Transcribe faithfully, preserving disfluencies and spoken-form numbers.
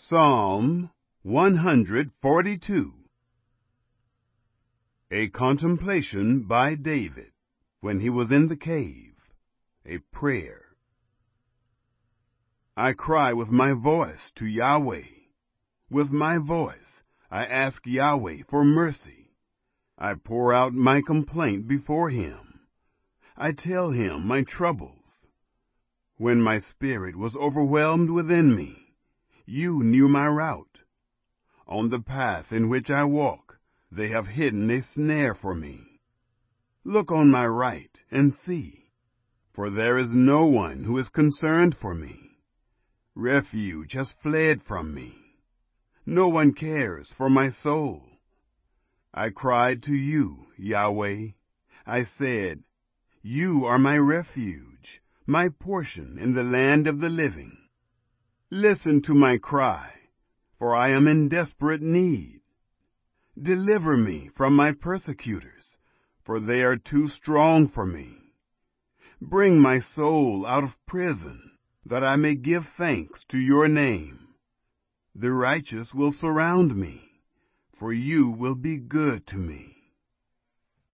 Psalm one forty-two. A contemplation by David when he was in the cave, a prayer. I cry with my voice to Yahweh. With my voice I ask Yahweh for mercy. I pour out my complaint before him. I tell him my troubles. When my spirit was overwhelmed within me, you knew my route. On the path in which I walk, they have hidden a snare for me. Look on my right and see, for there is no one who is concerned for me. Refuge has fled from me. No one cares for my soul. I cried to you, Yahweh. I said, you are my refuge, my portion in the land of the living. Listen to my cry, for I am in desperate need. Deliver me from my persecutors, for they are too strong for me. Bring my soul out of prison, that I may give thanks to your name. The righteous will surround me, for you will be good to me.